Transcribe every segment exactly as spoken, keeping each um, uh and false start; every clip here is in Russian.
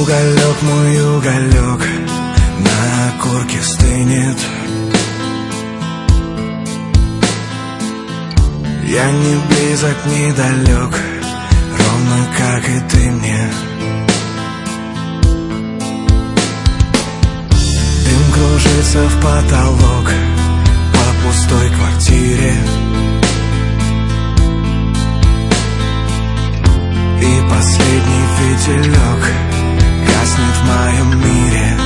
уголек, мой уголек на окурке стынет. Я не близок, не далек, ровно как и ты мне. Дым кружится в потолок по пустой квартире. И последний фитилек гаснет в моем мире.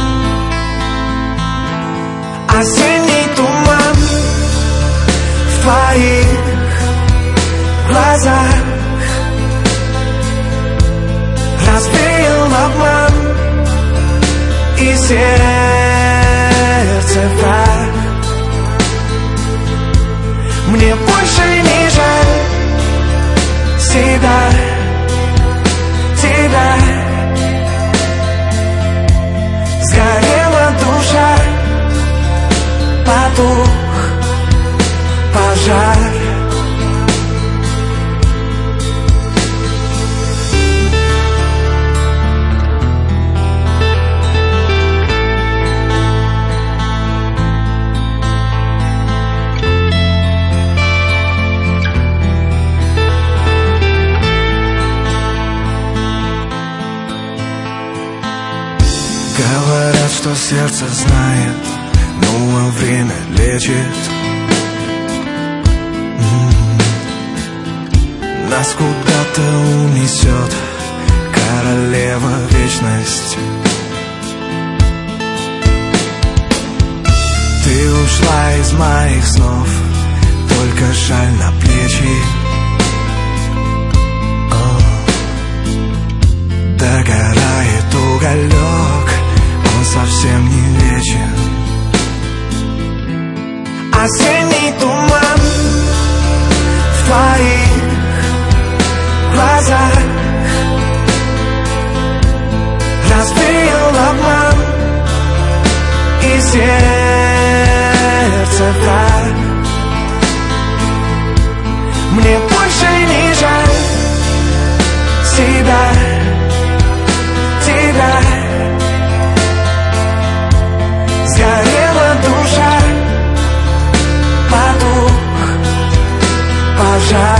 Осенний туман в твоих глазах развеял обман и сердце враг. Мне больше не жаль себя, тебя. Сгорела душа, потух пожар. Говорят, что сердце знает, ну а время лечит. М-м-м. Нас куда-то унесет королева вечность. Ты ушла из моих снов, только шаль на плечи. О, догорает уголек, он совсем не вечен. Осенний туман в твоих глазах развеял обман и сердце враг. Мне больше не жаль себя, тебя. Сгорела душа, потух пожар.